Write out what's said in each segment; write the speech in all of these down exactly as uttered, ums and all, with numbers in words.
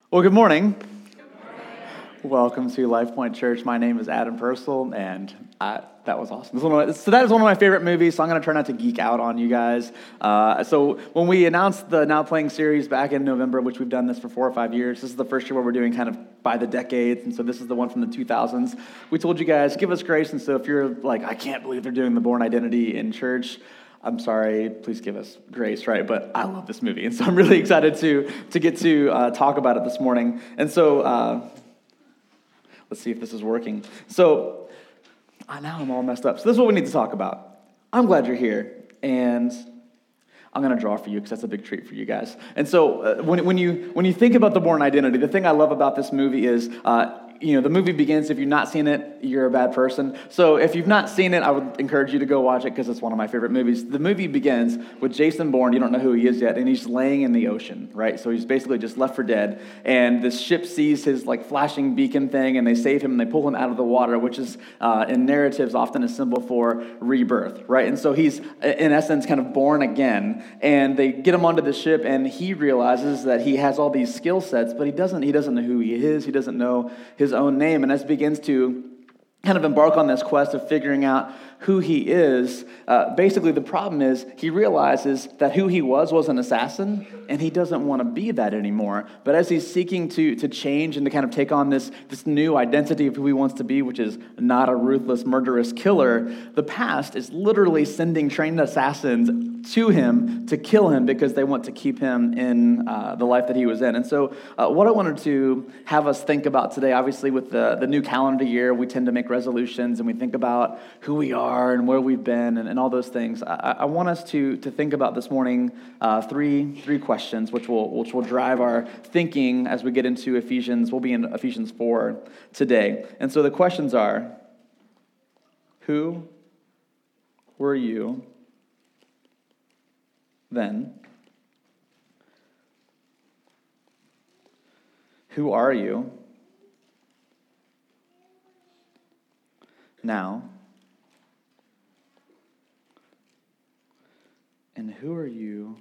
Well, good morning. Welcome to Life Point Church. My name is Adam Purcell, and I, that was awesome. This is one of my, so that is one of my favorite movies, so I'm going to try not to geek out on you guys. Uh, so when we announced the Now Playing series back in November, which we've done this for four or five years, this is the first year where we're doing kind of by the decades, and so this is the one from the two thousands. We told you guys, give us grace, and so if you're like, I can't believe they're doing The Bourne Identity in church, I'm sorry, please give us grace, right? But I love this movie, and so I'm really excited to to get to uh, talk about it this morning. And so, uh, let's see if this is working. So, uh, now I'm all messed up. So this is what we need to talk about. I'm glad you're here, and I'm going to draw for you because that's a big treat for you guys. And so uh, when when you when you think about The Bourne Identity, the thing I love about this movie is, uh, you know, the movie begins, if you've not seen it, you're a bad person. So if you've not seen it, I would encourage you to go watch it because it's one of my favorite movies. The movie begins with Jason Bourne, you don't know who he is yet, and he's laying in the ocean, right? So he's basically just left for dead, and this ship sees his like flashing beacon thing, and they save him, and they pull him out of the water, which is uh, in narratives often a symbol for rebirth, right? And so he's, in essence, kind of born again, and they get him onto the ship, and he realizes that he has all these skill sets, but he doesn't, he doesn't know who he is, he doesn't know his own name, and as he begins to kind of embark on this quest of figuring out who he is, uh, basically the problem is he realizes that who he was was an assassin, and he doesn't want to be that anymore. But as he's seeking to to change and to kind of take on this, this new identity of who he wants to be, which is not a ruthless, murderous killer, the past is literally sending trained assassins to him to kill him because they want to keep him in uh, the life that he was in. And so uh, what I wanted to have us think about today, obviously with the, the new calendar year, we tend to make resolutions and we think about who we are and where we've been and, and all those things. I, I want us to to think about this morning uh, three three questions, which will which will drive our thinking as we get into Ephesians. We'll be in Ephesians four today. And so the questions are, who were you then? Who are you now? And who are you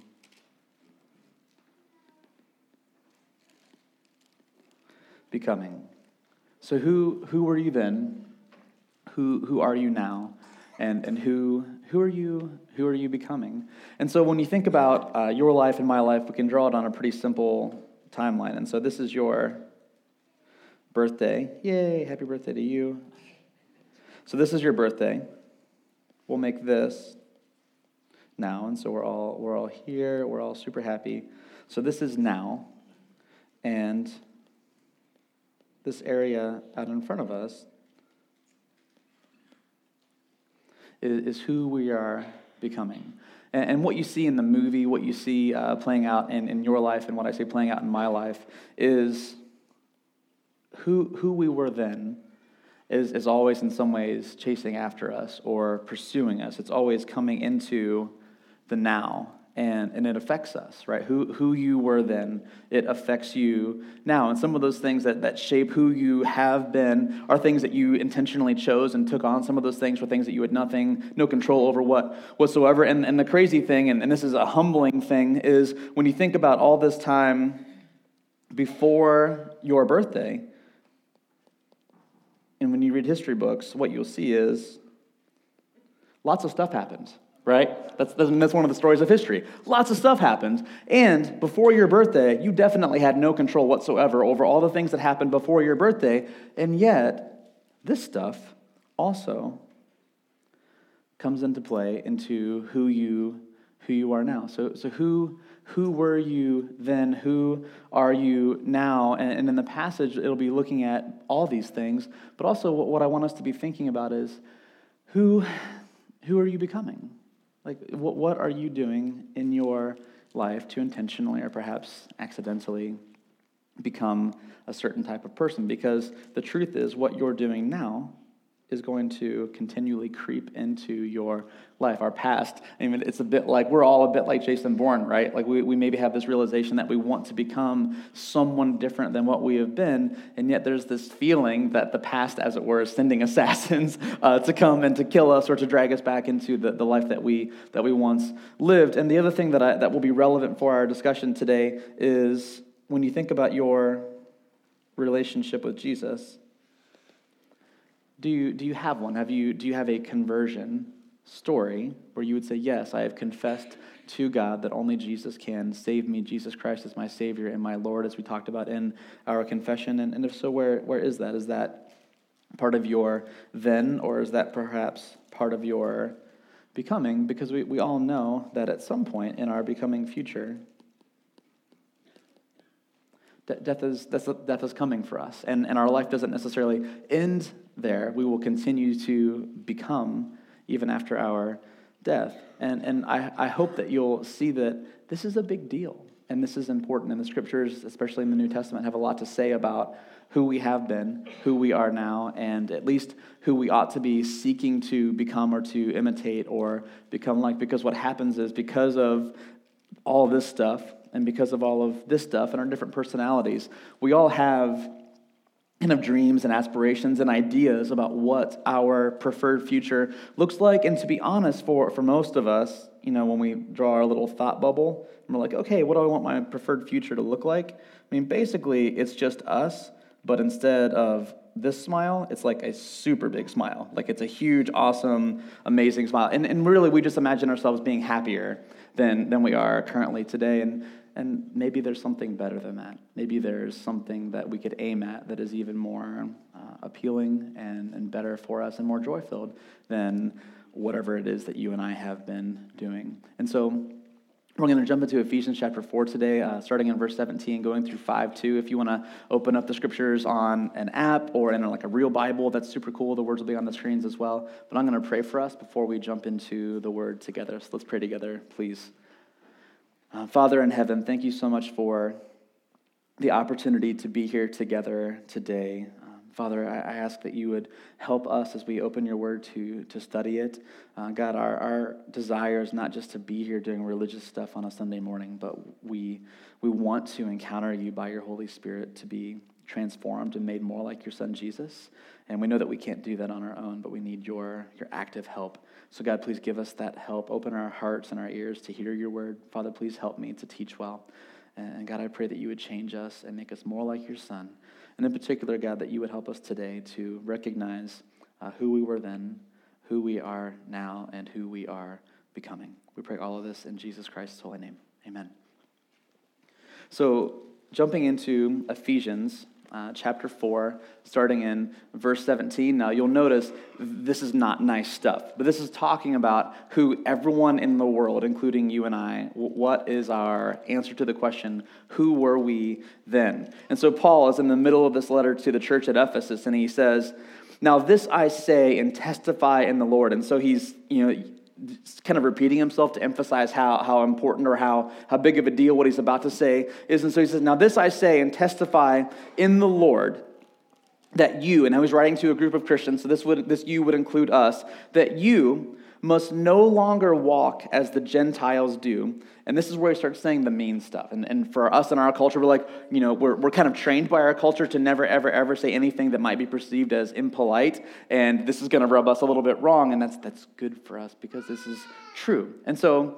becoming? So who who were you then? Who who are you now? And and who who are you who are you becoming? And so when you think about uh, your life and my life, we can draw it on a pretty simple timeline. And so this is your birthday. Yay, happy birthday to you. So this is your birthday. We'll make this now, and so we're all we're all here, we're all super happy. So this is now, and this area out in front of us is, is who we are becoming. And, and what you see in the movie, what you see uh, playing out in, in your life, and what I say playing out in my life, is who who we were then is, is always in some ways chasing after us or pursuing us. It's always coming into the now, and, and it affects us, right? Who who you were then, it affects you now. And some of those things that, that shape who you have been are things that you intentionally chose and took on. Some of those things were things that you had nothing, no control over what whatsoever. And, and the crazy thing, and, and this is a humbling thing, is when you think about all this time before your birthday, and when you read history books, what you'll see is lots of stuff happened. Right? That's, that's one of the stories of history. Lots of stuff happened, and before your birthday, you definitely had no control whatsoever over all the things that happened before your birthday, and yet this stuff also comes into play into who you who you are now. So, so who who were you then? Who are you now? And, and in the passage, it'll be looking at all these things, but also what, what I want us to be thinking about is who who are you becoming? Like, what what are you doing in your life to intentionally or perhaps accidentally become a certain type of person? Because the truth is, what you're doing now is going to continually creep into your life. Our past, I mean, it's a bit like, we're all a bit like Jason Bourne, right? Like, we, we maybe have this realization that we want to become someone different than what we have been, and yet there's this feeling that the past, as it were, is sending assassins uh, to come and to kill us or to drag us back into the, the life that we that we once lived. And the other thing that I, that will be relevant for our discussion today is when you think about your relationship with Jesus? Do you do you have one? Have you do you have a conversion story where you would say, yes, I have confessed to God that only Jesus can save me. Jesus Christ is my Savior and my Lord, as we talked about in our confession. And, and if so, where where is that? Is that part of your then, or is that perhaps part of your becoming? Because we, we all know that at some point in our becoming future, de- death is death is coming for us. And, and our life doesn't necessarily end there. We will continue to become even after our death. And and I, I hope that you'll see that this is a big deal, and this is important. And the scriptures, especially in the New Testament, have a lot to say about who we have been, who we are now, and at least who we ought to be seeking to become or to imitate or become like. Because what happens is, because of all this stuff, and because of all of this stuff and our different personalities, we all have kind of dreams and aspirations and ideas about what our preferred future looks like. And to be honest, for, for most of us, you know, when we draw our little thought bubble, and we're like, okay, what do I want my preferred future to look like? I mean, basically, it's just us, but instead of this smile, it's like a super big smile. Like, it's a huge, awesome, amazing smile. And and really, we just imagine ourselves being happier than, than we are currently today. And And maybe there's something better than that. Maybe there's something that we could aim at that is even more uh, appealing and, and better for us and more joy-filled than whatever it is that you and I have been doing. And so we're going to jump into Ephesians chapter four today, uh, starting in verse seventeen, going through five two. If you want to open up the scriptures on an app or in like a real Bible, that's super cool. The words will be on the screens as well. But I'm going to pray for us before we jump into the word together. So let's pray together, please. Uh, Father in heaven, thank you so much for the opportunity to be here together today. Um, Father, I, I ask that you would help us as we open your word to, to study it. Uh, God, our, our desire is not just to be here doing religious stuff on a Sunday morning, but we we want to encounter you by your Holy Spirit to be transformed and made more like your son Jesus. And we know that we can't do that on our own, but we need your, your active help. So God, please give us that help. Open our hearts and our ears to hear your word. Father, please help me to teach well. And God, I pray that you would change us and make us more like your son. And in particular, God, that you would help us today to recognize uh, who we were then, who we are now, and who we are becoming. We pray all of this in Jesus Christ's holy name. Amen. So jumping into Ephesians Uh, chapter four, starting in verse seventeen. Now, you'll notice this is not nice stuff, but this is talking about who everyone in the world, including you and I, what is our answer to the question, who were we then? And so Paul is in the middle of this letter to the church at Ephesus, and he says, now this I say and testify in the Lord. And so he's, you know, kind of repeating himself to emphasize how, how important or how, how big of a deal what he's about to say is. And so he says, now this I say and testify in the Lord, that you, and now he's writing to a group of Christians, so this would this you would include us, that you must no longer walk as the Gentiles do. And this is where he starts saying the mean stuff. And, and for us in our culture, we're like, you know, we're we're kind of trained by our culture to never, ever, ever say anything that might be perceived as impolite. And this is going to rub us a little bit wrong. And that's that's good for us because this is true. And so,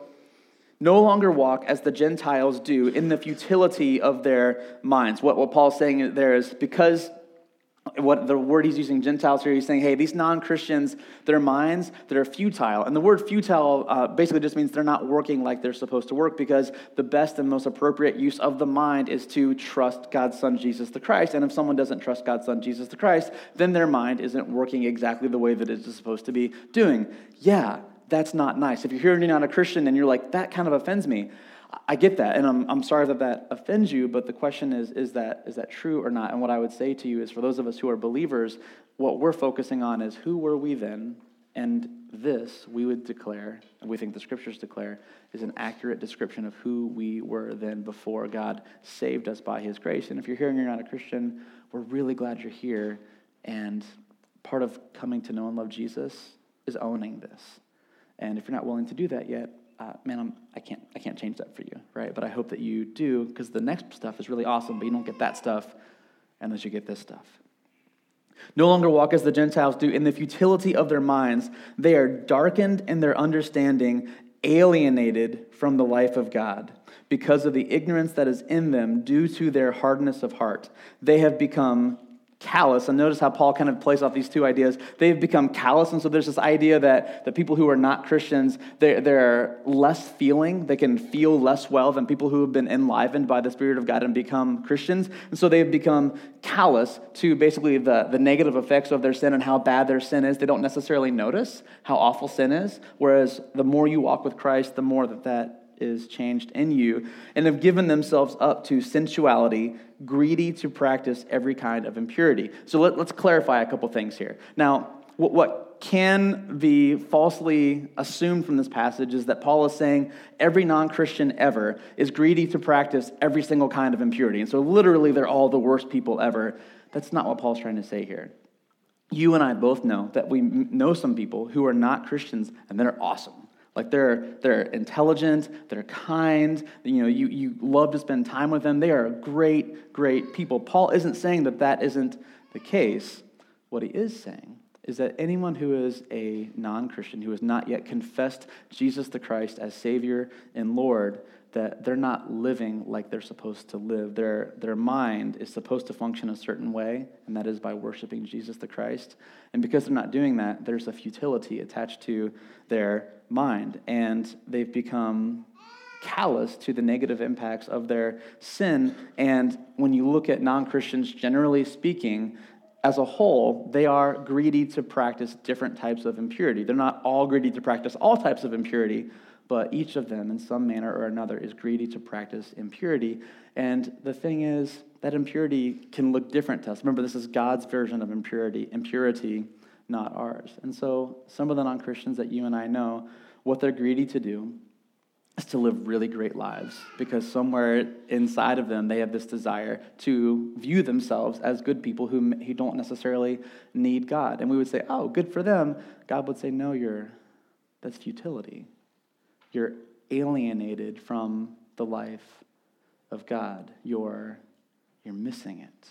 no longer walk as the Gentiles do in the futility of their minds. What, what Paul's saying there is because what the word he's using, Gentiles here, he's saying, hey, these non-Christians, their minds, they're futile. And the word futile uh, basically just means they're not working like they're supposed to work, because the best and most appropriate use of the mind is to trust God's Son, Jesus the Christ. And if someone doesn't trust God's Son, Jesus the Christ, then their mind isn't working exactly the way that it is supposed to be doing. Yeah, that's not nice. If you're here and you're not a Christian and you're like, that kind of offends me, I get that, and I'm I'm sorry that that offends you, but the question is, is that is that true or not? And what I would say to you is, for those of us who are believers, what we're focusing on is who were we then, and this, we would declare, and we think the scriptures declare, is an accurate description of who we were then before God saved us by his grace. And if you're here and you're not a Christian, we're really glad you're here, and part of coming to know and love Jesus is owning this. And if you're not willing to do that yet, Uh, man, I'm, I can't I can't change that for you, right? But I hope that you do, because the next stuff is really awesome, but you don't get that stuff unless you get this stuff. No longer walk as the Gentiles do in the futility of their minds. They are darkened in their understanding, alienated from the life of God because of the ignorance that is in them due to their hardness of heart. They have become callous, and notice how Paul kind of plays off these two ideas. They've become callous, and so there's this idea that the people who are not Christians, they're, they're less feeling, they can feel less well than people who have been enlivened by the Spirit of God and become Christians, and so they've become callous to basically the, the negative effects of their sin and how bad their sin is. They don't necessarily notice how awful sin is, whereas the more you walk with Christ, the more that that is changed in you, and have given themselves up to sensuality, greedy to practice every kind of impurity. So let, let's clarify a couple things here. Now, what, what can be falsely assumed from this passage is that Paul is saying every non-Christian ever is greedy to practice every single kind of impurity. And so literally they're all the worst people ever. That's not what Paul's trying to say here. You and I both know that we know some people who are not Christians and they're awesome. Like they're they're intelligent, they're kind, you know, you, you love to spend time with them. They are great, great people. Paul isn't saying that that isn't the case. What he is saying is that anyone who is a non-Christian, who has not yet confessed Jesus the Christ as Savior and Lord, that they're not living like they're supposed to live. Their, their mind is supposed to function a certain way, and that is by worshiping Jesus the Christ. And because they're not doing that, there's a futility attached to their mind, and they've become callous to the negative impacts of their sin. And when you look at non-Christians, generally speaking, as a whole, they are greedy to practice different types of impurity. They're not all greedy to practice all types of impurity, but each of them, in some manner or another, is greedy to practice impurity. And the thing is, that impurity can look different to us. Remember, this is God's version of impurity, impurity, not ours. And so some of the non-Christians that you and I know, what they're greedy to do is to live really great lives, because somewhere inside of them, they have this desire to view themselves as good people who, who don't necessarily need God. And we would say, oh, good for them. God would say, no, you're that's futility. You're alienated from the life of God. You're, you're missing it.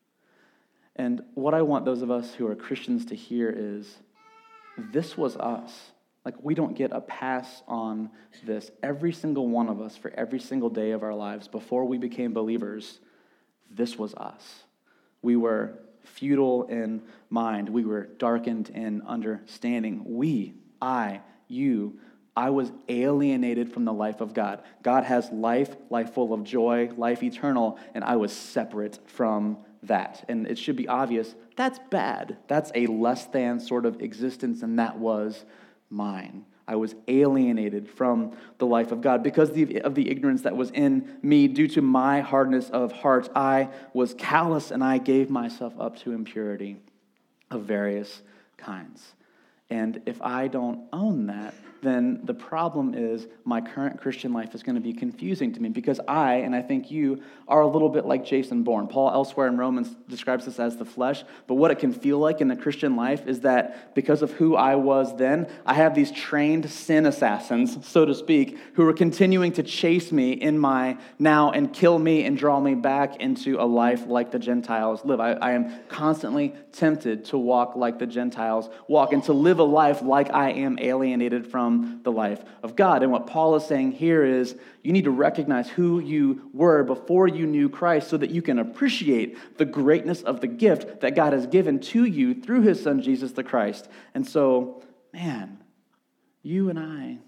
And what I want those of us who are Christians to hear is, this was us. Like, we don't get a pass on this. Every single one of us, for every single day of our lives, before we became believers, this was us. We were futile in mind. We were darkened in understanding. We, I, you, I was alienated from the life of God. God has life, life full of joy, life eternal, and I was separate from that. And it should be obvious, that's bad. That's a less than sort of existence, and that was mine. I was alienated from the life of God because of the ignorance that was in me due to my hardness of heart. I was callous, and I gave myself up to impurity of various kinds. And if I don't own that, then the problem is my current Christian life is going to be confusing to me, because I, and I think you, are a little bit like Jason Bourne. Paul elsewhere in Romans describes this as the flesh, but what it can feel like in the Christian life is that because of who I was then, I have these trained sin assassins, so to speak, who are continuing to chase me in my now and kill me and draw me back into a life like the Gentiles live. I, I am constantly tempted to walk like the Gentiles walk and to live a life like I am alienated from the life of God. And what Paul is saying here is you need to recognize who you were before you knew Christ so that you can appreciate the greatness of the gift that God has given to you through his son, Jesus the Christ. And so, man, you and I,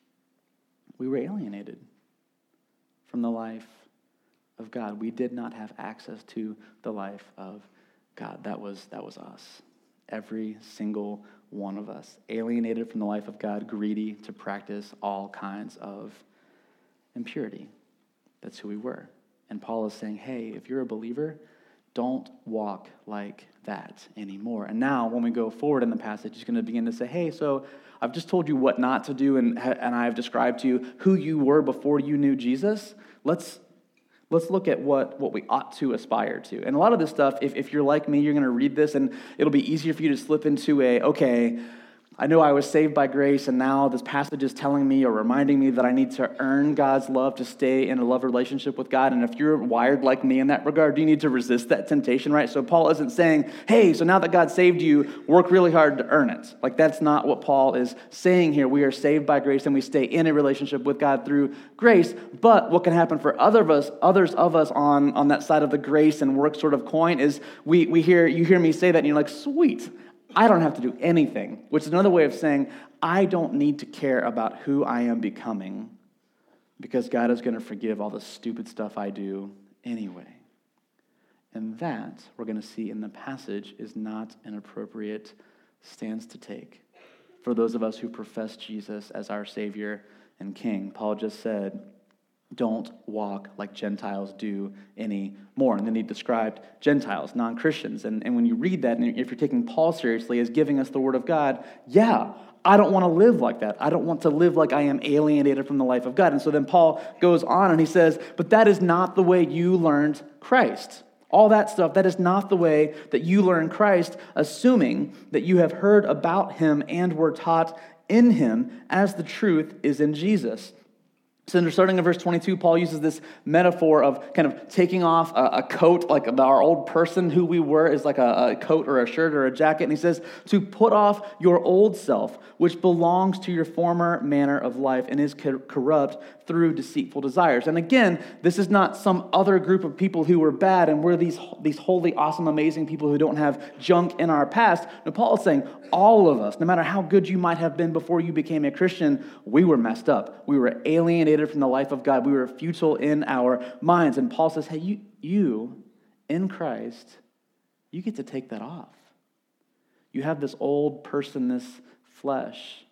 we were alienated from the life of God. We did not have access to the life of God. That was, that was us. Every single one of us, alienated from the life of God, greedy to practice all kinds of impurity. That's who we were. And Paul is saying, hey, if you're a believer, don't walk like that anymore. And now when we go forward in the passage, he's going to begin to say, hey, so I've just told you what not to do, and, and I've described to you who you were before you knew Jesus. Let's Let's look at what, what we ought to aspire to. And a lot of this stuff, if, if you're like me, you're going to read this, and it'll be easier for you to slip into a, okay, I know I was saved by grace, and now this passage is telling me or reminding me that I need to earn God's love to stay in a love relationship with God. And if you're wired like me in that regard, you need to resist that temptation, right? So Paul isn't saying, hey, so now that God saved you, work really hard to earn it. Like, that's not what Paul is saying here. We are saved by grace, and we stay in a relationship with God through grace. But what can happen for other of us, others of us on, on that side of the grace and work sort of coin is we we hear you hear me say that, and you're like, sweet, I don't have to do anything, which is another way of saying I don't need to care about who I am becoming because God is going to forgive all the stupid stuff I do anyway. And that, we're going to see in the passage, is not an appropriate stance to take for those of us who profess Jesus as our Savior and King. Paul just said, don't walk like Gentiles do anymore. And then he described Gentiles, non-Christians. And, and when you read that, and if you're taking Paul seriously as giving us the word of God, yeah, I don't want to live like that. I don't want to live like I am alienated from the life of God. And so then Paul goes on and he says, but that is not the way you learned Christ. All that stuff, that is not the way that you learn Christ, assuming that you have heard about him and were taught in him as the truth is in Jesus. So starting in verse twenty-two, Paul uses this metaphor of kind of taking off a, a coat, like our old person, who we were, is like a, a coat or a shirt or a jacket. And he says, to put off your old self, which belongs to your former manner of life and is corrupt through deceitful desires. And again, this is not some other group of people who were bad and we're these, these holy, awesome, amazing people who don't have junk in our past. No, Paul is saying all of us, no matter how good you might have been before you became a Christian, we were messed up. We were alienated from the life of God. We were futile in our minds. And Paul says, hey, you, you in Christ, you get to take that off. You have this old person, this flesh.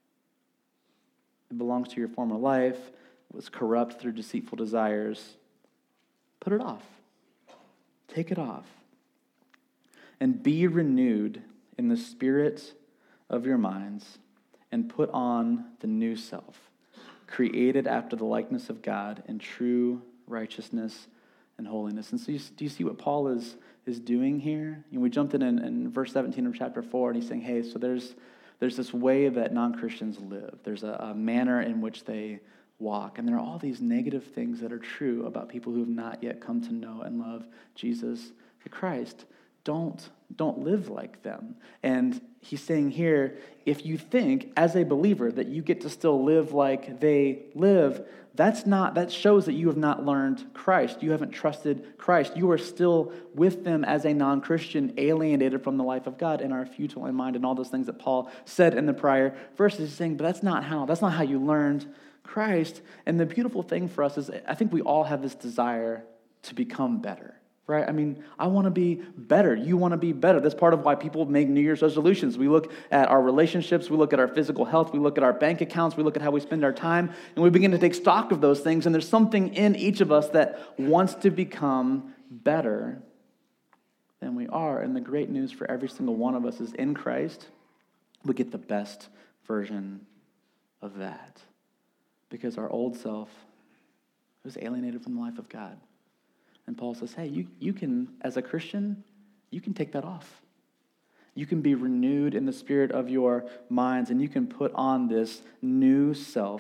It belongs to your former life. It was corrupt through deceitful desires. Put it off. Take it off. And be renewed in the spirit of your minds and put on the new self, created after the likeness of God in true righteousness and holiness. And so you, do you see what Paul is, is doing here? You know, we jumped in, in in verse seventeen of chapter four, and he's saying, hey, so there's there's this way that non-Christians live. There's a, a manner in which they walk. And there are all these negative things that are true about people who have not yet come to know and love Jesus the Christ. Don't, don't live like them. And he's saying here, if you think as a believer that you get to still live like they live, that's not, that shows that you have not learned Christ. You haven't trusted Christ. You are still with them as a non-Christian, alienated from the life of God and are futile in mind and all those things that Paul said in the prior verses. He's saying, but that's not how, that's not how you learned Christ. And the beautiful thing for us is I think we all have this desire to become better. Right? I mean, I want to be better. You want to be better. That's part of why people make New Year's resolutions. We look at our relationships. We look at our physical health. We look at our bank accounts. We look at how we spend our time. And we begin to take stock of those things. And there's something in each of us that wants to become better than we are. And the great news for every single one of us is in Christ, we get the best version of that. Because our old self was alienated from the life of God. And Paul says, hey, you, you can, as a Christian, you can take that off. You can be renewed in the spirit of your minds, and you can put on this new self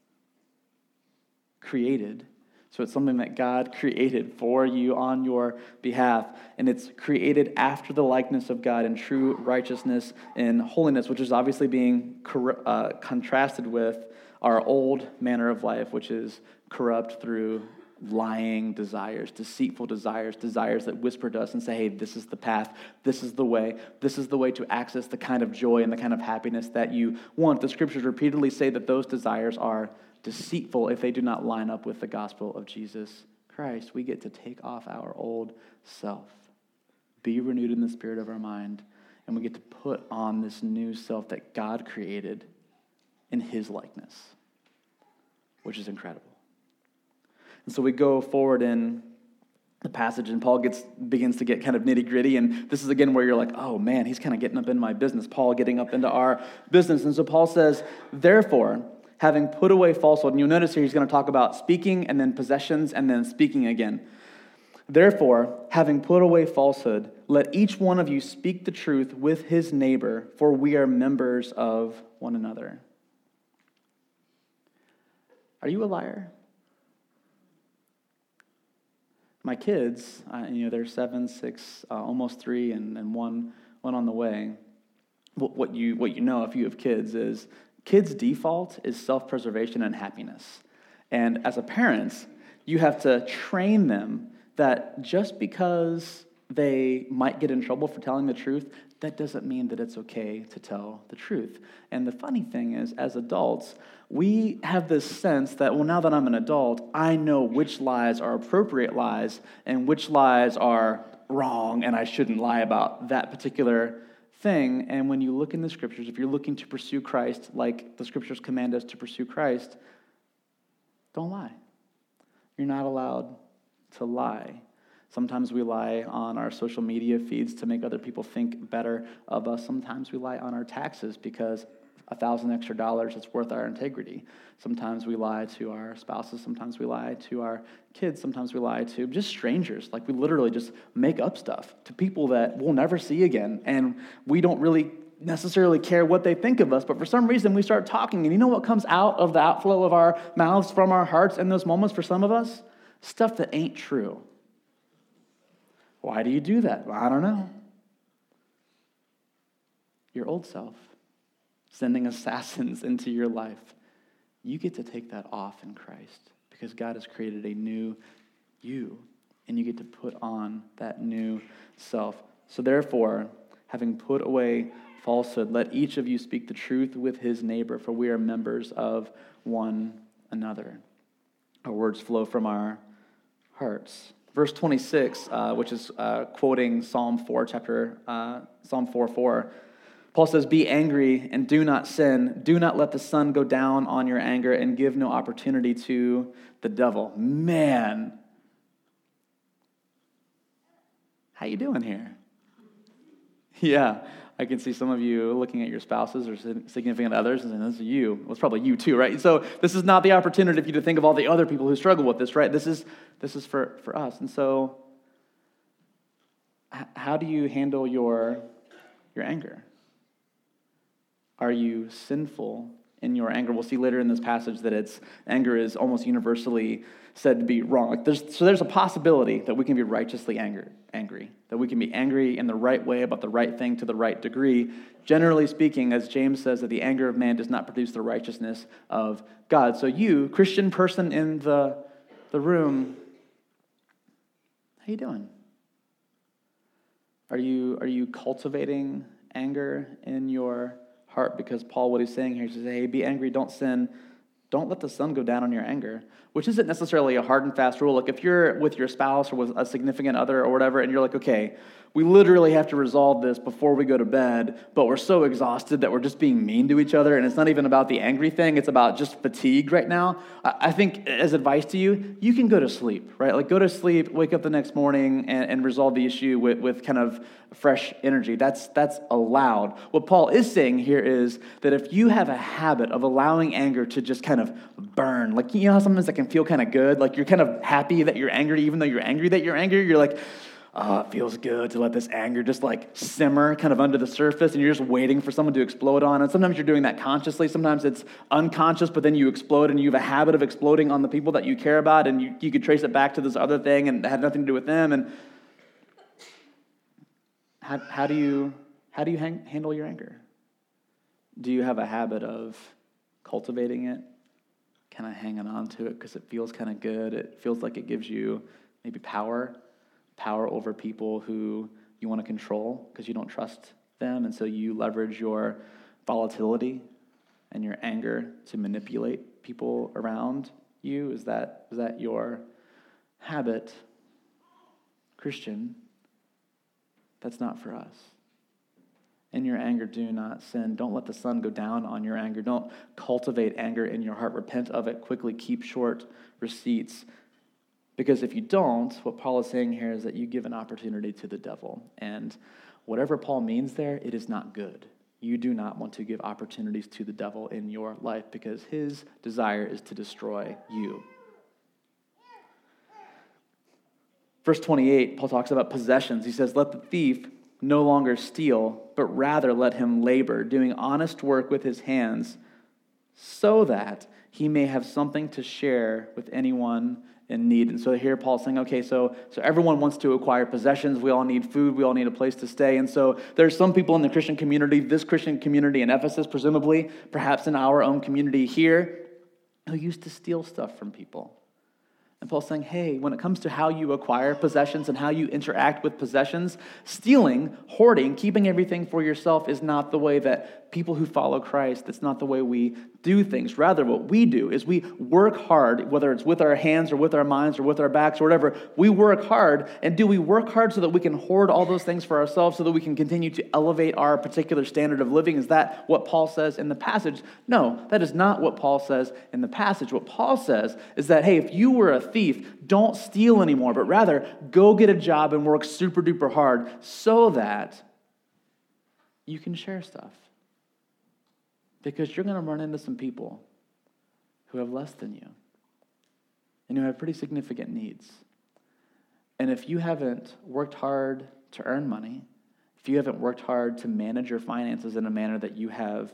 created. So it's something that God created for you on your behalf, and it's created after the likeness of God in true righteousness and holiness, which is obviously being cor- uh, contrasted with our old manner of life, which is corrupt through lying desires, deceitful desires, desires that whisper to us and say, hey, this is the path, this is the way, this is the way to access the kind of joy and the kind of happiness that you want. The scriptures repeatedly say that those desires are deceitful if they do not line up with the gospel of Jesus Christ. We get to take off our old self, be renewed in the spirit of our mind, and we get to put on this new self that God created in his likeness, which is incredible. And so we go forward in the passage, and Paul gets begins to get kind of nitty-gritty, and this is again where you're like, oh man, he's kind of getting up in my business. Paul getting up into our business. And so Paul says, therefore, having put away falsehood, and you'll notice here he's going to talk about speaking and then possessions and then speaking again. Therefore, having put away falsehood, let each one of you speak the truth with his neighbor, for we are members of one another. Are you a liar? My kids, uh, you know, they're seven, six, uh, almost three, and, and one, one on the way. What, what you what you know if you have kids is kids' default is self-preservation and happiness. And as a parent, you have to train them that just because they might get in trouble for telling the truth, that doesn't mean that it's okay to tell the truth. And the funny thing is, as adults, we have this sense that, well, now that I'm an adult, I know which lies are appropriate lies and which lies are wrong and I shouldn't lie about that particular thing. And when you look in the scriptures, if you're looking to pursue Christ like the scriptures command us to pursue Christ, don't lie. You're not allowed to lie. Sometimes we lie on our social media feeds to make other people think better of us. Sometimes we lie on our taxes because a thousand extra dollars is worth our integrity. Sometimes we lie to our spouses. Sometimes we lie to our kids. Sometimes we lie to just strangers. Like we literally just make up stuff to people that we'll never see again. And we don't really necessarily care what they think of us, but for some reason we start talking. And you know what comes out of the outflow of our mouths from our hearts in those moments for some of us? Stuff that ain't true. Why do you do that? Well, I don't know. Your old self, sending assassins into your life. You get to take that off in Christ because God has created a new you, and you get to put on that new self. So therefore, having put away falsehood, let each of you speak the truth with his neighbor, for we are members of one another. Our words flow from our hearts. Verse twenty-six, uh, which is uh, quoting Psalm four, chapter uh, Psalm four four. Paul says, "Be angry and do not sin. Do not let the sun go down on your anger, and give no opportunity to the devil." Man, how you doing here? Yeah, I can see some of you looking at your spouses or significant others and saying, "This is you." Well, it's probably you too, right? So this is not the opportunity for you to think of all the other people who struggle with this, right? This is this is for, for us. And so, h- how do you handle your your anger? Are you sinful in your anger? We'll see later in this passage that it's anger is almost universally said to be wrong. Like there's, so there's a possibility that we can be righteously angry, angry, that we can be angry in the right way about the right thing to the right degree. Generally speaking, as James says, that the anger of man does not produce the righteousness of God. So you, Christian person in the, the room, how you doing? Are you, are you cultivating anger in your heart? Because Paul, what he's saying here, he says, hey, be angry, don't sin. Don't let the sun go down on your anger, which isn't necessarily a hard and fast rule. Like if you're with your spouse or with a significant other or whatever, and you're like, okay, we literally have to resolve this before we go to bed, but we're so exhausted that we're just being mean to each other, and it's not even about the angry thing, it's about just fatigue right now. I think as advice to you, you can go to sleep, right? Like go to sleep, wake up the next morning, and, and resolve the issue with, with kind of fresh energy. That's that's allowed. What Paul is saying here is that if you have a habit of allowing anger to just kind of burn, like you know how sometimes that can feel kind of good, like you're kind of happy that you're angry, even though you're angry that you're angry, you're like, oh, it feels good to let this anger just like simmer kind of under the surface, and you're just waiting for someone to explode on it. Sometimes you're doing that consciously, sometimes it's unconscious, but then you explode, and you have a habit of exploding on the people that you care about, and you, you could trace it back to this other thing, and it had nothing to do with them. And how, how do you how do you hang, handle your anger? Do you have a habit of cultivating it, kind of hanging on to it because it feels kind of good? It feels like it gives you maybe power. Power over people who you want to control because you don't trust them, and so you leverage your volatility and your anger to manipulate people around you. Is that is that your habit? Christian, that's not for us. In your anger, do not sin. Don't let the sun go down on your anger. Don't cultivate anger in your heart. Repent of it quickly. Keep short receipts. Because if you don't, what Paul is saying here is that you give an opportunity to the devil. And whatever Paul means there, it is not good. You do not want to give opportunities to the devil in your life because his desire is to destroy you. Verse twenty-eight, Paul talks about possessions. He says, let the thief no longer steal, but rather let him labor, doing honest work with his hands, so that he may have something to share with anyone in need. And so here Paul's saying, okay, so, so everyone wants to acquire possessions. We all need food. We all need a place to stay. And so there's some people in the Christian community, this Christian community in Ephesus, presumably, perhaps in our own community here, who used to steal stuff from people. And Paul's saying, hey, when it comes to how you acquire possessions and how you interact with possessions, stealing, hoarding, keeping everything for yourself is not the way that people who follow Christ, that's not the way we do things. Rather, what we do is we work hard, whether it's with our hands or with our minds or with our backs or whatever, we work hard. And do we work hard so that we can hoard all those things for ourselves so that we can continue to elevate our particular standard of living? Is that what Paul says in the passage? No, that is not what Paul says in the passage. What Paul says is that, hey, if you were a thief, don't steal anymore, but rather go get a job and work super duper hard so that you can share stuff. Because you're going to run into some people who have less than you and who have pretty significant needs. And if you haven't worked hard to earn money, if you haven't worked hard to manage your finances in a manner that you have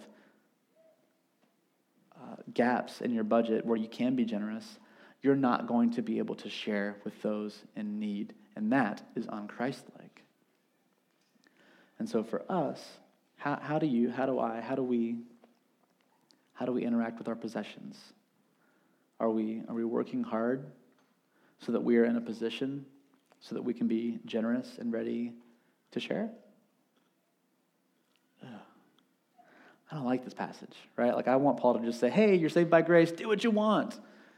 uh, gaps in your budget where you can be generous, you're not going to be able to share with those in need. And that is un-Christ-like. And so for us, how, how do you, how do I, how do we... How do we interact with our possessions? Are we are we working hard so that we are in a position so that we can be generous and ready to share? Ugh. I don't like this passage, right? Like I want Paul to just say, hey, you're saved by grace, do what you want.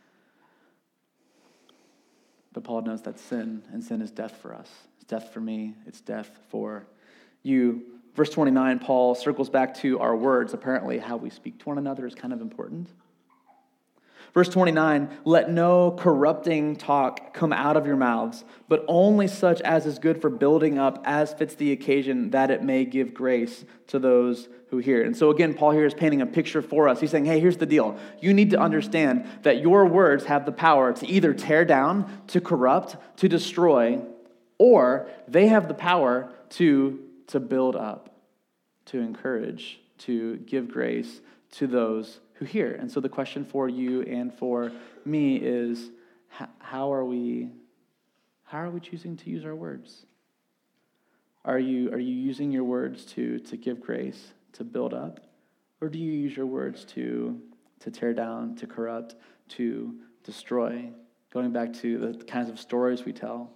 But Paul knows that's sin, and sin is death for us. It's death for me, it's death for you. Verse twenty-nine, Paul circles back to our words. Apparently, how we speak to one another is kind of important. Verse twenty-nine, let no corrupting talk come out of your mouths, but only such as is good for building up as fits the occasion, that it may give grace to those who hear. And so again, Paul here is painting a picture for us. He's saying, hey, here's the deal. You need to understand that your words have the power to either tear down, to corrupt, to destroy, or they have the power to to build up, to encourage, to give grace to those who hear. And so the question for you and for me is, how are we, how are we choosing to use our words? Are you are you using your words to, to give grace, to build up? Or do you use your words to, to tear down, to corrupt, to destroy? Going back to the kinds of stories we tell.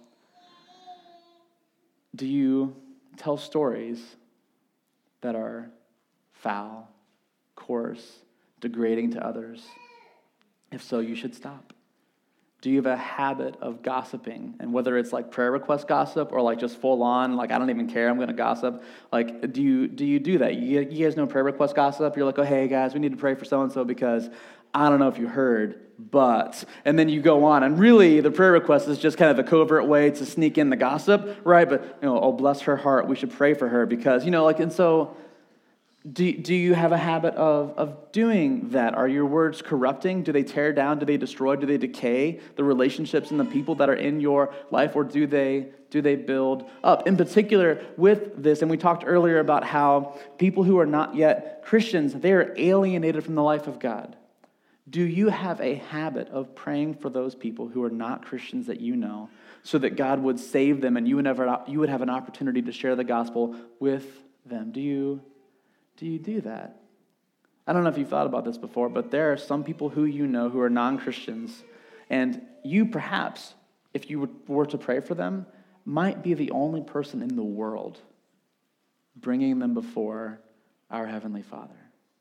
Do you tell stories that are foul, coarse, degrading to others? If so, you should stop. Do you have a habit of gossiping? And whether it's like prayer request gossip or like just full on, like I don't even care, I'm going to gossip. Like, do you do you do that? You, you guys know prayer request gossip? You're like, oh, hey guys, we need to pray for so-and-so because I don't know if you heard, but, and then you go on. And really, the prayer request is just kind of the covert way to sneak in the gossip, right? But, you know, oh, bless her heart, we should pray for her because, you know, like, and so, do, do you have a habit of, of doing that? Are your words corrupting? Do they tear down? Do they destroy? Do they decay the relationships and the people that are in your life? Or do they, do they build up? In particular, with this, and we talked earlier about how people who are not yet Christians, they are alienated from the life of God. Do you have a habit of praying for those people who are not Christians that you know so that God would save them and you would have, you would have an opportunity to share the gospel with them? Do you, do you do that? I don't know if you've thought about this before, but there are some people who you know who are non-Christians, and you perhaps, if you were to pray for them, might be the only person in the world bringing them before our Heavenly Father,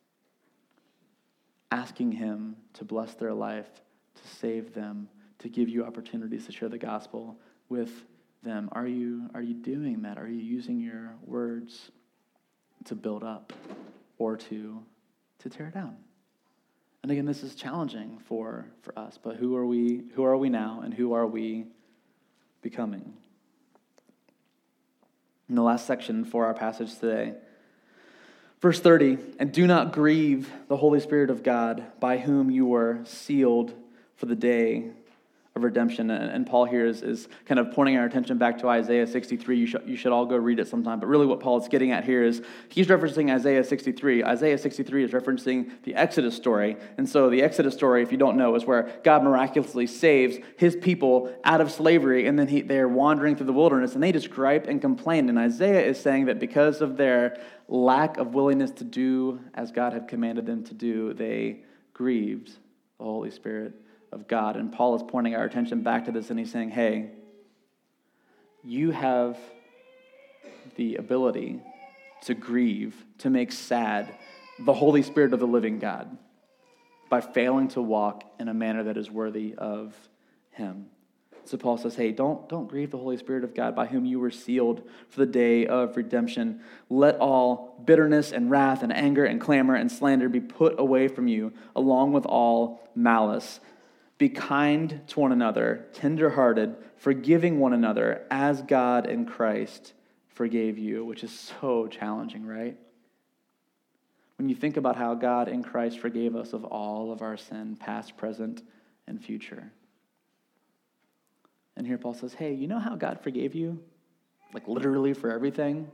asking Him to bless their life, to save them, to give you opportunities to share the gospel with them. Are you, are you doing that? Are you using your words to build up or to, to tear down? And again, this is challenging for, for us, but who are we, who are we now and who are we becoming? In the last section for our passage today, verse thirty, and do not grieve the Holy Spirit of God, by whom you were sealed for the day of redemption. And, and Paul here is, is kind of pointing our attention back to Isaiah sixty-three. You should, you should all go read it sometime. But really what Paul is getting at here is he's referencing Isaiah sixty-three. Isaiah sixty-three is referencing the Exodus story. And so the Exodus story, if you don't know, is where God miraculously saves his people out of slavery, and then he, they're wandering through the wilderness, and they just gripe and complain. And Isaiah is saying that because of their lack of willingness to do as God had commanded them to do, they grieved the Holy Spirit of God. And Paul is pointing our attention back to this, and he's saying, hey, you have the ability to grieve, to make sad the Holy Spirit of the living God by failing to walk in a manner that is worthy of him. So Paul says, hey, don't, don't grieve the Holy Spirit of God by whom you were sealed for the day of redemption. Let all bitterness and wrath and anger and clamor and slander be put away from you, along with all malice. Be kind to one another, tenderhearted, forgiving one another, as God in Christ forgave you, which is so challenging, right? When you think about how God in Christ forgave us of all of our sin, past, present, and future. And here Paul says, hey, you know how God forgave you? Like literally for everything?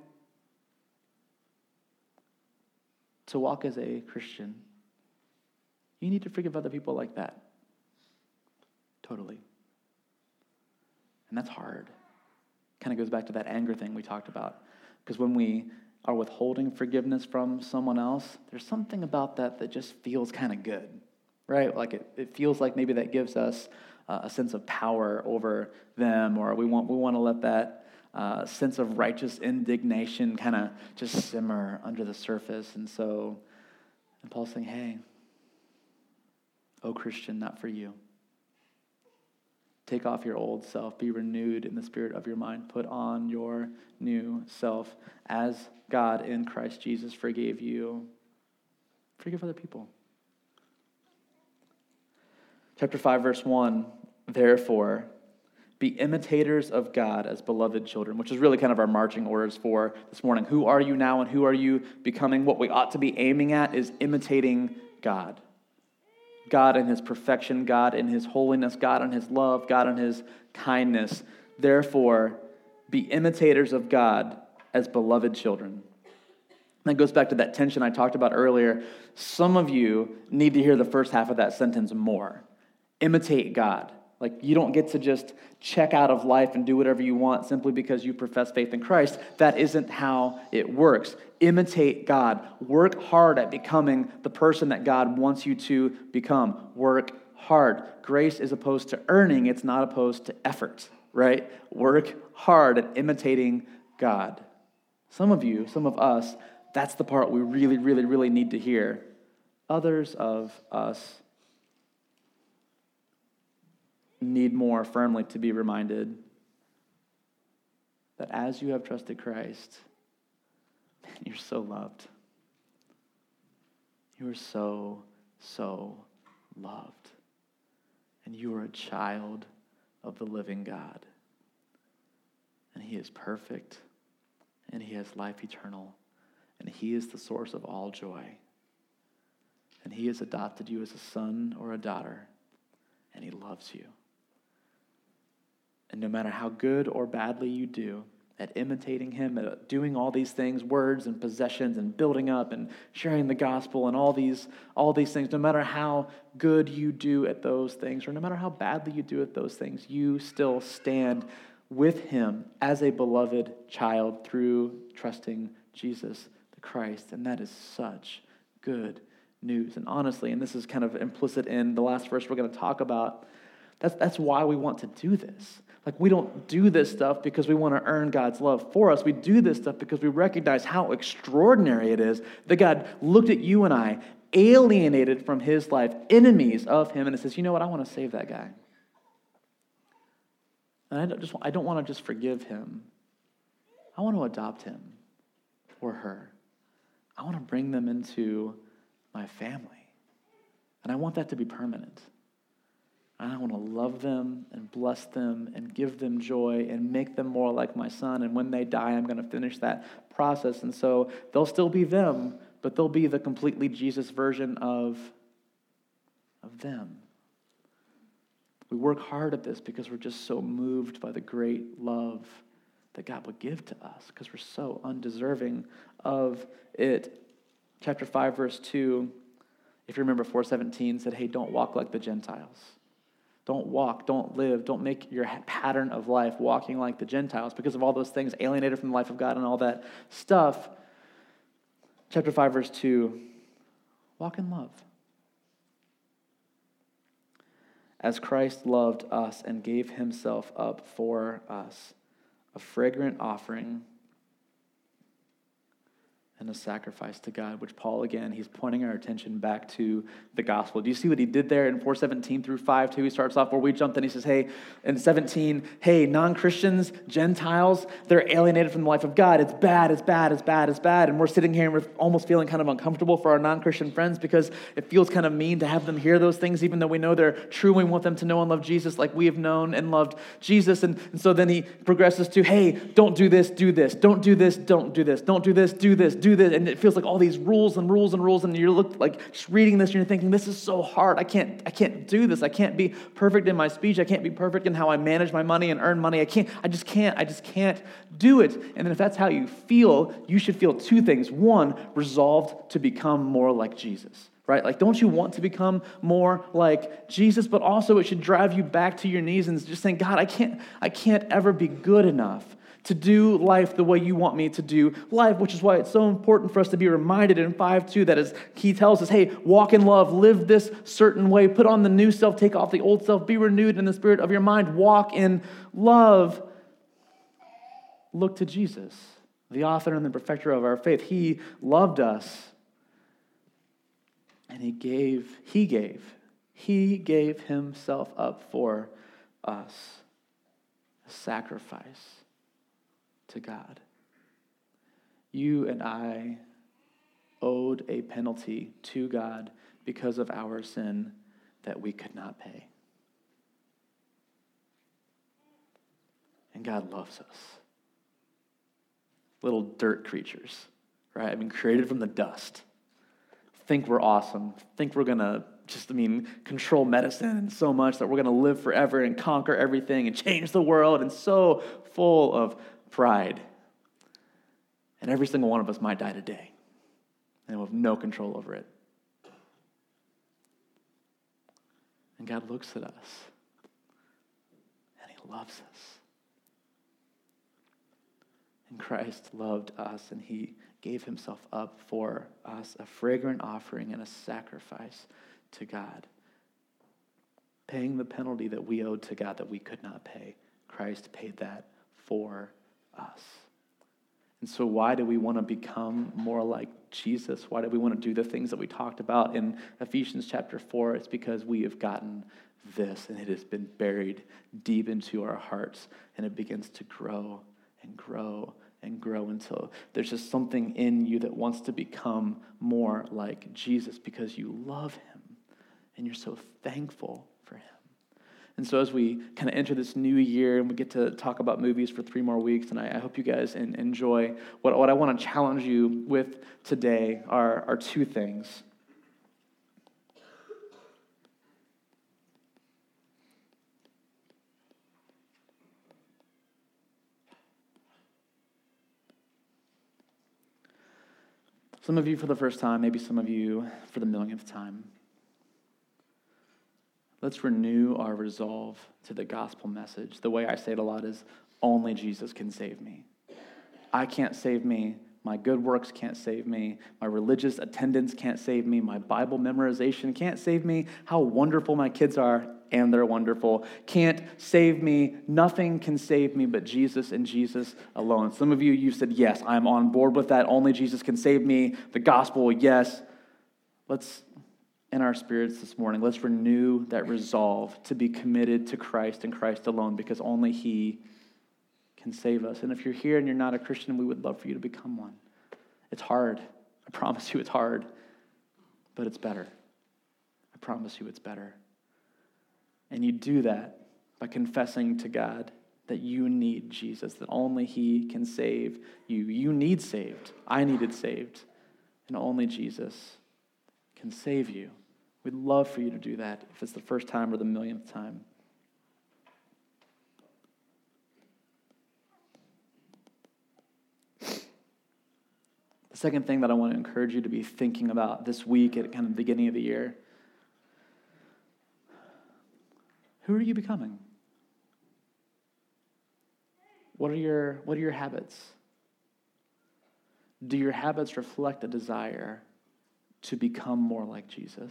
To walk as a Christian, you need to forgive other people like that. Totally. And that's hard. Kind of goes back to that anger thing we talked about. Because when we are withholding forgiveness from someone else, there's something about that that just feels kind of good, right? Like it, it feels like maybe that gives us uh, a sense of power over them, or we want we want to let that uh, sense of righteous indignation kind of just simmer under the surface. And so, and Paul's saying, hey, oh Christian, not for you. Take off your old self. Be renewed in the spirit of your mind. Put on your new self. As God in Christ Jesus forgave you, forgive other people. Chapter five, verse one, therefore, be imitators of God as beloved children, which is really kind of our marching orders for this morning. Who are you now and who are you becoming? What we ought to be aiming at is imitating God. God in his perfection, God in his holiness, God in his love, God in his kindness. Therefore, be imitators of God as beloved children. That goes back to that tension I talked about earlier. Some of you need to hear the first half of that sentence more. Imitate God. Like, you don't get to just check out of life and do whatever you want simply because you profess faith in Christ. That isn't how it works. Imitate God. Work hard at becoming the person that God wants you to become. Work hard. Grace is opposed to earning. It's not opposed to effort, right? Work hard at imitating God. Some of you, some of us, that's the part we really, really, really need to hear. Others of us need more firmly to be reminded that as you have trusted Christ, man, you're so loved. You are so, so loved. And you are a child of the living God. And he is perfect, and he has life eternal, and he is the source of all joy. And he has adopted you as a son or a daughter, and he loves you. And no matter how good or badly you do at imitating him, at doing all these things, words and possessions and building up and sharing the gospel and all these, all these things, no matter how good you do at those things, or no matter how badly you do at those things, you still stand with him as a beloved child through trusting Jesus the Christ. And that is such good news. And honestly, and this is kind of implicit in the last verse we're going to talk about, that's, that's why we want to do this. Like, we don't do this stuff because we want to earn God's love for us. We do this stuff because we recognize how extraordinary it is that God looked at you and I, alienated from his life, enemies of him, and it says, you know what, I want to save that guy. And I don't, just, I don't want to just forgive him. I want to adopt him or her. I want to bring them into my family. And I want that to be permanent. I want to love them and bless them and give them joy and make them more like my son. And when they die, I'm going to finish that process. And so they'll still be them, but they'll be the completely Jesus version of, of them. We work hard at this because we're just so moved by the great love that God would give to us, because we're so undeserving of it. Chapter five, verse two, if you remember four seventeen, said, hey, don't walk like the Gentiles. Don't walk, don't live, don't make your pattern of life walking like the Gentiles because of all those things, alienated from the life of God and all that stuff. Chapter five, verse two, walk in love. As Christ loved us and gave himself up for us, a fragrant offering and a sacrifice to God, which Paul, again, he's pointing our attention back to the gospel. Do you see what he did there in four seventeen through five two? He starts off where we jumped in. He says, hey, in seventeen, hey, non-Christians, Gentiles, they're alienated from the life of God. It's bad, it's bad, it's bad, it's bad. And we're sitting here and we're almost feeling kind of uncomfortable for our non-Christian friends because it feels kind of mean to have them hear those things, even though we know they're true. We want them to know and love Jesus like we have known and loved Jesus. And, and so then he progresses to, hey, don't do this, do this. Don't do this, don't do this. Don't do this, do this, do this. And it feels like all these rules and rules and rules, and you're look like just reading this and you're thinking, this is so hard. I can't, I can't do this. I can't be perfect in my speech. I can't be perfect in how I manage my money and earn money. I can't, I just can't, I just can't do it. And then if that's how you feel, you should feel two things. One, resolved to become more like Jesus. Right? Like, don't you want to become more like Jesus? But also it should drive you back to your knees and just saying, God, I can't, I can't ever be good enough to do life the way you want me to do life, which is why it's so important for us to be reminded in five two that as he tells us, hey, walk in love, live this certain way, put on the new self, take off the old self, be renewed in the spirit of your mind, walk in love. Look to Jesus, the author and the perfecter of our faith. He loved us, and he gave, he gave, he gave himself up for us, a sacrifice to God. You and I owed a penalty to God because of our sin that we could not pay. And God loves us. Little dirt creatures, right? I mean, created from the dust. Think we're awesome. Think we're going to just, I mean, control medicine so much that we're going to live forever and conquer everything and change the world, and so full of pride. And every single one of us might die today, and we'll have no control over it. And God looks at us, and he loves us. And Christ loved us, and he gave himself up for us, a fragrant offering and a sacrifice to God. Paying the penalty that we owed to God that we could not pay. Christ paid that for us. And so why do we want to become more like Jesus? Why do we want to do the things that we talked about in Ephesians chapter four? It's because we have gotten this, and it has been buried deep into our hearts, and it begins to grow and grow and grow until there's just something in you that wants to become more like Jesus because you love him and you're so thankful for him. And so as we kind of enter this new year and we get to talk about movies for three more weeks, and I, I hope you guys in, enjoy, what, what I want to challenge you with today are, are two things. Some of you for the first time, maybe some of you for the millionth time. Let's renew our resolve to the gospel message. The way I say it a lot is, only Jesus can save me. I can't save me. My good works can't save me. My religious attendance can't save me. My Bible memorization can't save me. How wonderful my kids are, and they're wonderful, can't save me. Nothing can save me but Jesus and Jesus alone. Some of you, you said, yes, I'm on board with that. Only Jesus can save me. The gospel, yes. Let's, in our spirits this morning, let's renew that resolve to be committed to Christ and Christ alone, because only he can save us. And if you're here and you're not a Christian, we would love for you to become one. It's hard. I promise you it's hard, but it's better. I promise you it's better. And you do that by confessing to God that you need Jesus, that only he can save you. You need saved. I needed saved. And only Jesus can save you. We'd love for you to do that if it's the first time or the millionth time. The second thing that I want to encourage you to be thinking about this week at kind of the beginning of the year, who are you becoming? What are your, what are your habits? Do your habits reflect a desire to become more like Jesus?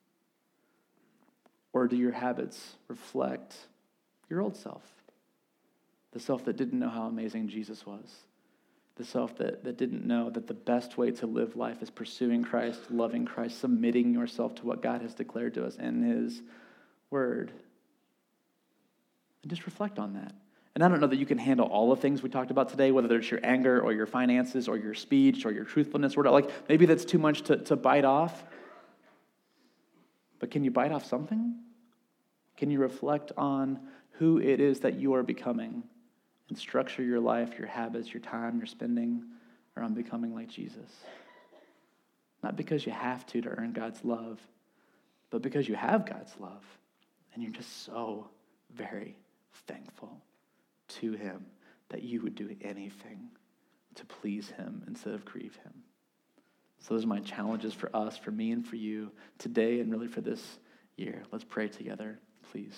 Or do your habits reflect your old self? The self that didn't know how amazing Jesus was. The self that, that didn't know that the best way to live life is pursuing Christ, loving Christ, submitting yourself to what God has declared to us in his word. And just reflect on that. And I don't know that you can handle all the things we talked about today, whether it's your anger or your finances or your speech or your truthfulness or whatever. Like maybe that's too much to, to bite off. But can you bite off something? Can you reflect on who it is that you are becoming and structure your life, your habits, your time, your spending around becoming like Jesus? Not because you have to to earn God's love, but because you have God's love and you're just so very thankful to him that you would do anything to please him instead of grieve him. So those are my challenges for us, for me and for you today and really for this year. Let's pray together, please.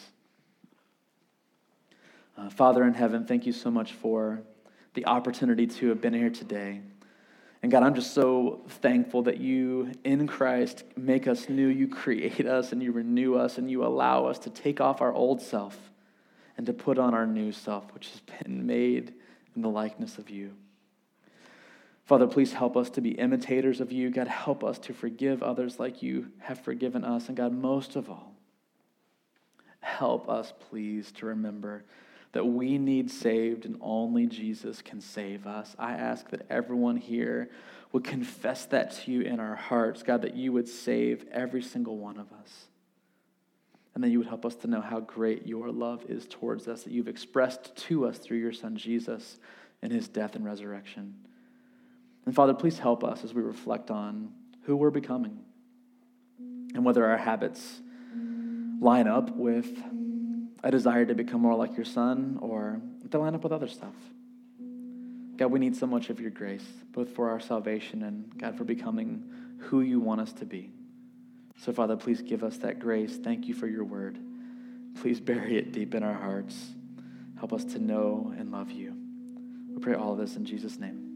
Uh, Father in heaven, thank you so much for the opportunity to have been here today. And God, I'm just so thankful that you in Christ make us new. You create us and you renew us and you allow us to take off our old self and to put on our new self, which has been made in the likeness of you. Father, please help us to be imitators of you. God, help us to forgive others like you have forgiven us. And God, most of all, help us, please, to remember that we need saved and only Jesus can save us. I ask that everyone here would confess that to you in our hearts, God, that you would save every single one of us. And that you would help us to know how great your love is towards us, that you've expressed to us through your son Jesus in his death and resurrection. And Father, please help us as we reflect on who we're becoming and whether our habits line up with a desire to become more like your son or to line up with other stuff. God, we need so much of your grace, both for our salvation and, God, for becoming who you want us to be. So, Father, please give us that grace. Thank you for your word. Please bury it deep in our hearts. Help us to know and love you. We pray all of this in Jesus' name.